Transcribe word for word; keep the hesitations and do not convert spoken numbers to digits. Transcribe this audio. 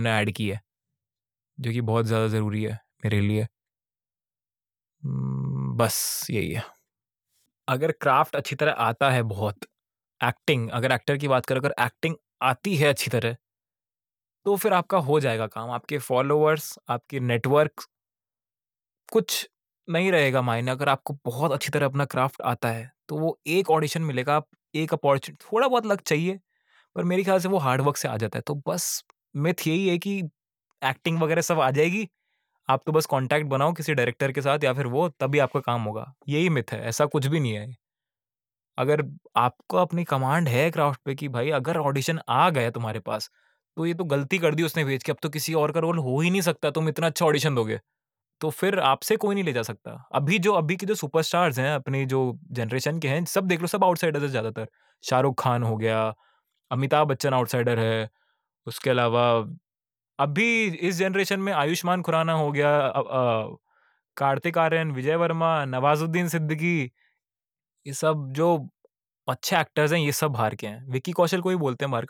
ने ऐड की है, जो कि बहुत ज़्यादा ज़रूरी है मेरे लिए। हम्म, बस यही है। अगर क्राफ्ट अच्छी तरह आता है बहुत, एक्टिंग, अगर एक्टर की बात करें, अगर एक्टिंग आती है अच्छी तरह, तो फिर आपका हो जाएगा काम। आपके फॉलोअर्स, आपके नेटवर्क, कुछ नहीं रहेगा मायने। अगर आपको बहुत अच्छी तरह अपना क्राफ्ट आता है, तो वो एक ऑडिशन मिलेगा, आप एक अपॉर्चुनिटी, थोड़ा बहुत लक चाहिए, पर मेरे ख्याल से वो हार्ड वर्क से आ जाता है। तो बस मिथ यही है कि एक्टिंग वगैरह सब आ जाएगी, आप तो बस कॉन्टैक्ट बनाओ किसी डायरेक्टर के साथ या फिर वो, तभी आपका काम होगा। यही मिथ है, ऐसा कुछ भी नहीं है। अगर आपको अपनी कमांड है क्राफ्ट पे कि भाई अगर ऑडिशन आ गया तुम्हारे पास, तो ये तो गलती कर दी उसने भेज के, अब तो किसी और का रोल हो ही नहीं सकता, तुम इतना अच्छा ऑडिशन दोगे, तो फिर आपसे कोई नहीं ले जा सकता। अभी जो अभी के जो सुपरस्टार्स हैं अपनी जो जनरेशन के हैं, सब देख लो, सब आउटसाइडर है ज़्यादातर। शाहरुख खान हो गया, अमिताभ बच्चन आउटसाइडर है, उसके अलावा अभी इस जनरेशन में आयुष्मान खुराना हो गया, अ, अ, कार्तिक आर्यन, विजय वर्मा, नवाजुद्दीन सिद्दीकी, ये सब जो अच्छे एक्टर्स हैं, ये सब बाहर के हैं। विक्की कौशल को ही बोलते हैं बाहर का।